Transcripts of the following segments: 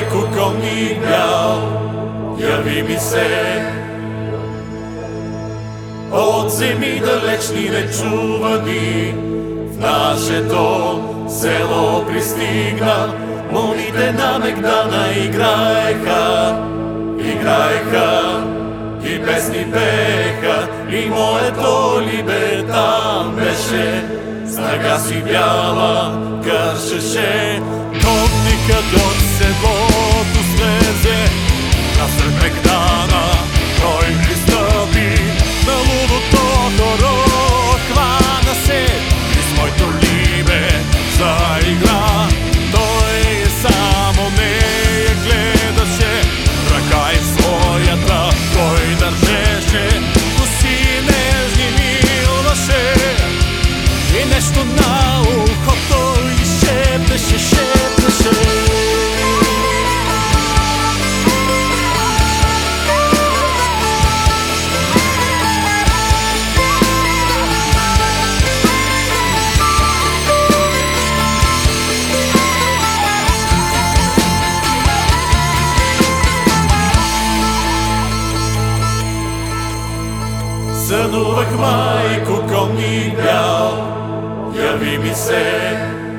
майко, конник бял, яви ми се. От земи далечни нечувани в нашето село пристигна. Моните на Мегдана играеха и песни пееха, и моето либе там беше. Снага си бяла кършеше. Конникът от седлото слезе, насред Мегдана той пристъпи. На лудото хоро хвана се и с моето либе заигра. Той само нея гледаше, ръка и своята той държеше. Коси нежни милваше и нещо на ухото и шепнеше. Сънувах, майко, конник бял, яви ми се.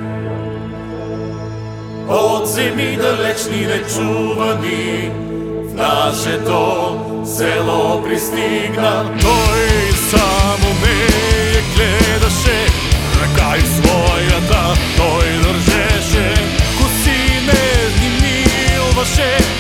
От земи далечни нечувани в нашето село пристигна. Той само нея гледаше, ръка и своята той държеше. Коси нежни милваше